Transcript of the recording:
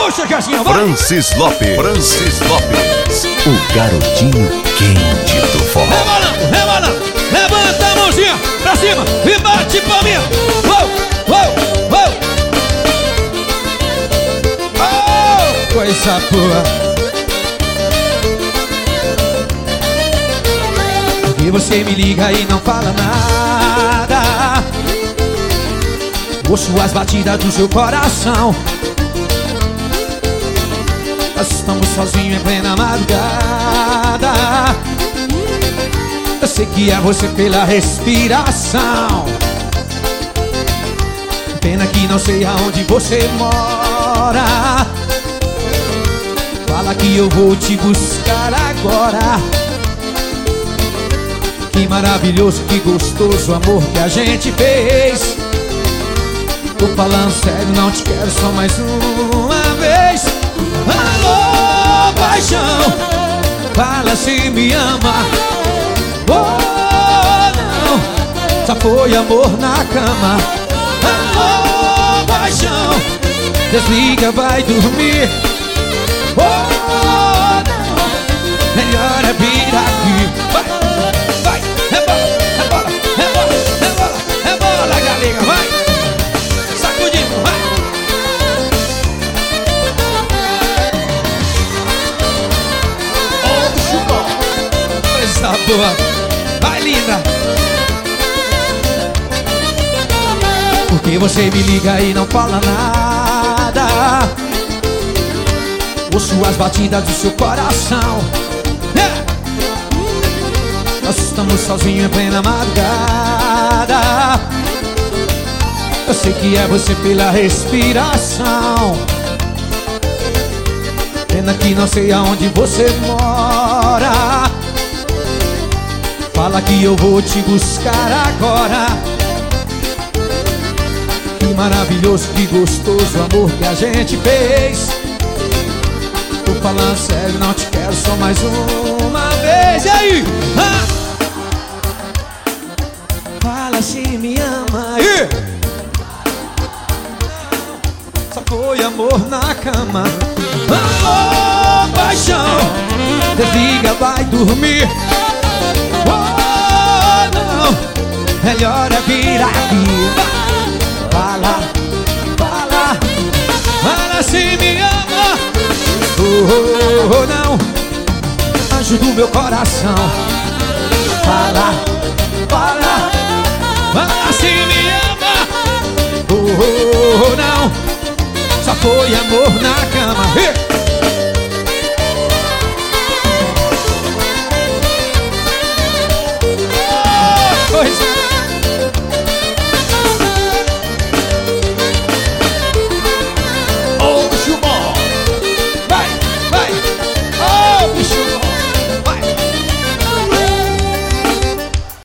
Puxa, Caixinha, vai! Francis Lopes, o garotinho quente do forró. Rebolando, rebolando, levanta a mãozinha pra cima e bate palminha. Uou, uou, uou. Oh, coisa boa. Porque você me liga e não fala nada. Ouço as batidas do seu coração. Nós estamos sozinhos em plena madrugada. Eu sei que é você pela respiração. Pena que não sei aonde você mora. Fala que eu vou te buscar agora. Que maravilhoso, que gostoso o amor que a gente fez. Tô falando sério, não te quero só mais uma vez. Alô, paixão, fala se me ama. Oh, não, só foi amor na cama. Alô, paixão, desliga, vai dormir. Oh, não, melhor é vir aqui. Vai, vai, rebola, rebola, rebola, rebola, rebola, galinha, vai. Sacudindo, vai. Coisa boa, vai linda. Porque você me liga e não fala nada. Ouço as batidas do seu coração. Nós estamos sozinhos em plena madrugada. Eu sei que é você pela respiração. Pena que não sei aonde você mora. Fala que eu vou te buscar agora. Que maravilhoso, que gostoso o amor que a gente fez. Tô falando sério, não te quero só mais uma vez. E aí? Fala se me ama. E? Só foi amor na cama. Alô, paixão, desliga, vai dormir. Oh, não, melhor é vir aqui. Fala, fala, fala se me ama. Oh, não, anjo do meu coração. Fala, fala, fala se me ama. Oh, não, só foi amor na